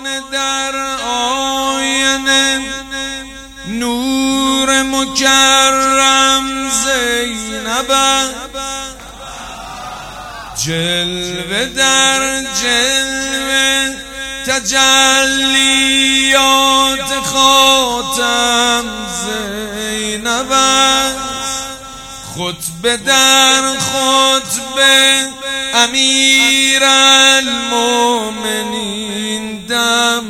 در آینه نور مکرم زینب، جلوه در جلوه تجلیات خاتم زینب، خطبه در خطبه امیرالمومنین دم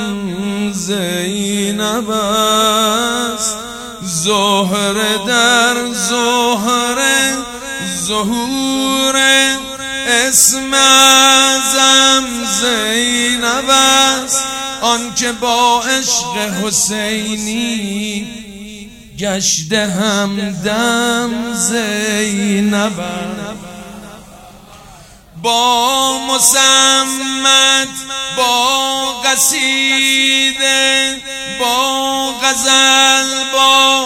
زینب است، زهره در زهره ظهور اسم اعظم زینب است، آنکه با عشق حسینی گشته همدم زینب، با مسمت با قصیده با غزل با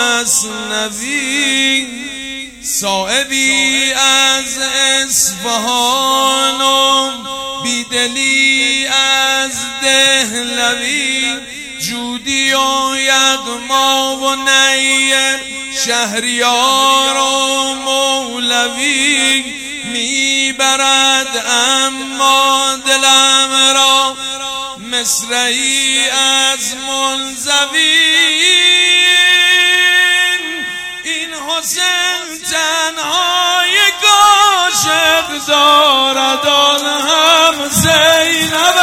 مثنوی، صاحبی از اصفهان و بیدلی از دهلوی، جودی و یغما و نیر شهریار و مولوی، میبرد اما دلم را مصرعی از منزوی، این حسین تنها یک عاشق دارد آن هم زینب،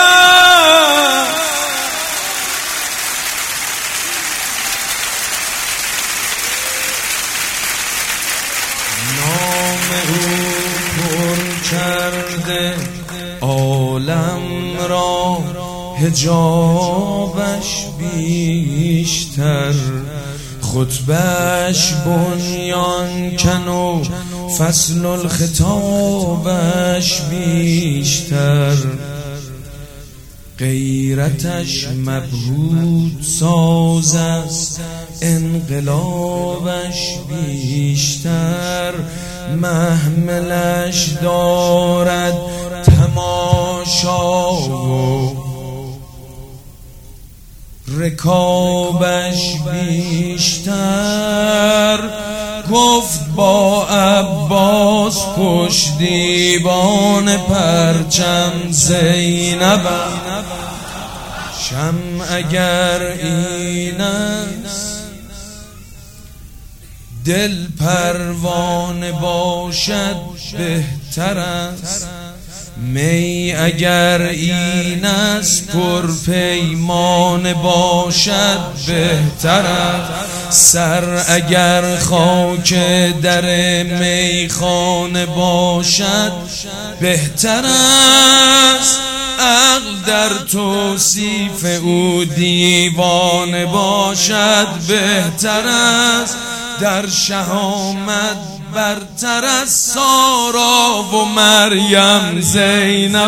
نام او پر کرده عالم را، حجابش بیشتر، خطبه‌اش بنیان کن و فصل الخطابش بیشتر، غیرتش مبهوت ساز است انقلابش بیشتر، محملش دارد تماشا و رکابش بیشتر، گفت با عباس پشتیبان پرچم زینب، شمع اگر این است دل پروانه باشد بهتر است، می اگر این است پرپیمانه باشد بهتر است، سر اگر خاک در میخانه باشد بهتر است، عقل در توصیف او دیوانه باشد بهتر است، در شهامت برتر از سارا و مریم زینب،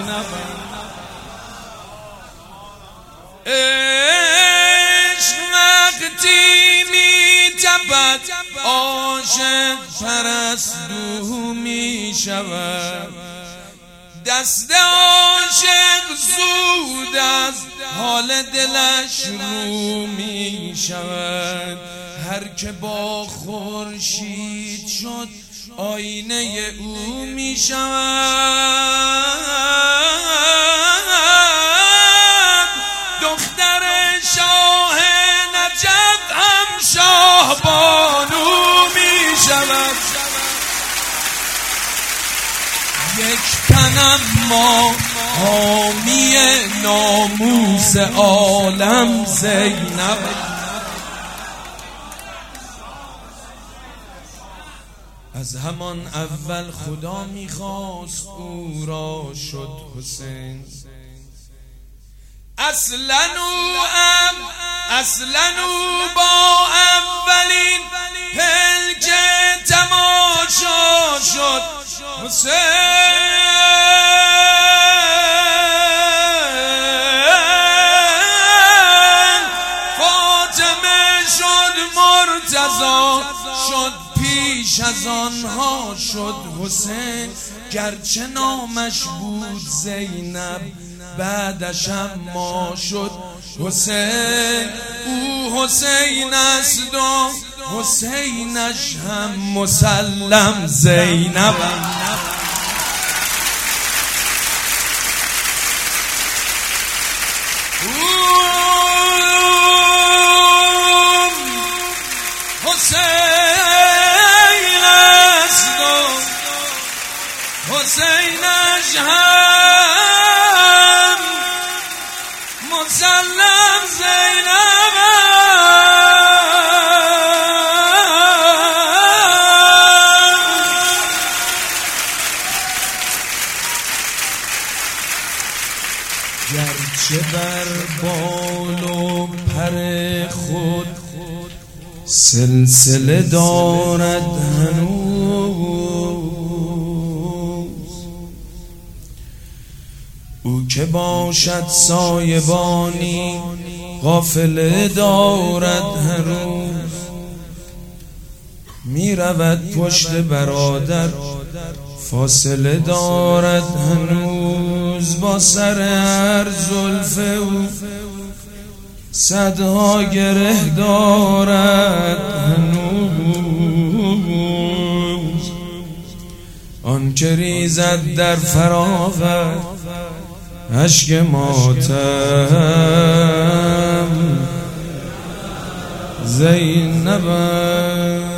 عشق وقتی می تپد عاشق پرستو می شود، دست عاشق زود از حال دلش رو می شود، هر که با خورشید شد آینه او می شود، دختر شاه نجف هم شاه بانو می شود، یک تن اما حامی ناموس عالم زینب، از همان اول خدا میخواست او را شد حسین، اصلا او با اولین پلک تماشا شد حسین، فاطمه شد مرتضی شد پیش از آنها شد حسین، گرچه نامش بود زینب بعدش اما شد حسین. او حسین است و حسینش هم مسلم زینب. حسین است و حسینش هم مسلم زینب. گرچه بر بال و پر خود سلسله دارد هنوز، او که باشد سایبانی قافله دارد هر روز. می رود پشت برادر فاصله دارد هنوز، با سر هر زلف او صدها گره دارد هنوز. آن که ریزد در فراور اشک ماتم زینب.